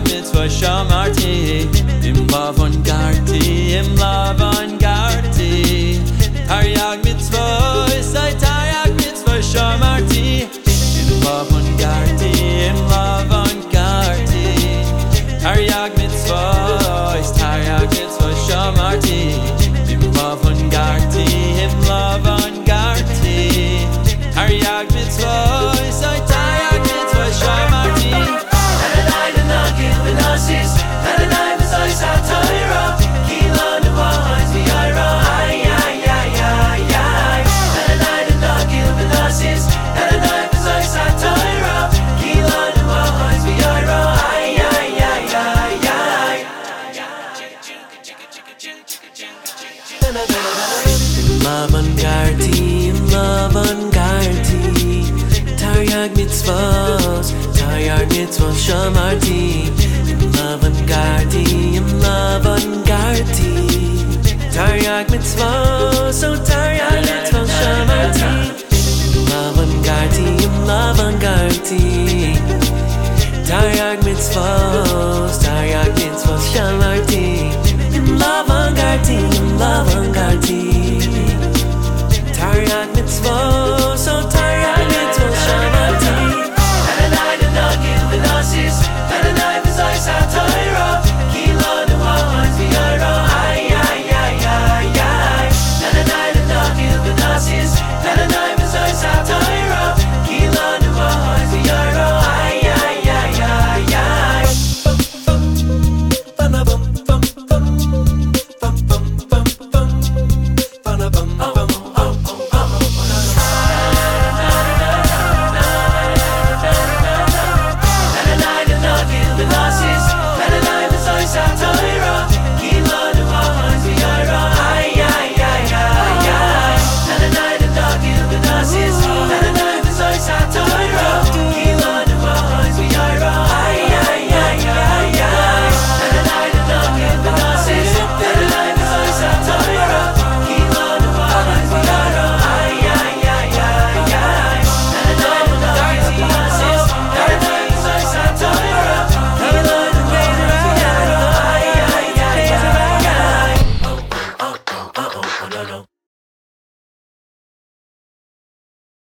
mitzvah shamarti, im lavangarti, im lavangarti. Taryag mitzvah, say taryag mitzvah shamarti, im lavangarti, im lavangarti. Taryag mitzvah, taryag mitzvah shamarti, im lavangarti, im lavangarti. Taryag mitzvah, say taryag mitzvah shamarti. Adonai Menagil Benasis, Adonai Messiah Satira, Kila Nuaha's V'Yira, ay ay ay ay ay. Adonai Menagil Benasis, Adonai Messiah Satira, Kila Nuaha's V'Yira, ay ay ay ay ay. Lavangarti, Taryag mitzvahs, Taryag mitzvahs shamarti, Lavangarti, Taryag mitzvahs, oh Taryag mitzvahs shamarti, Lavangarti, Taryag mitzvahs, shamarti, Lavangarti, Taryag mitzvahs.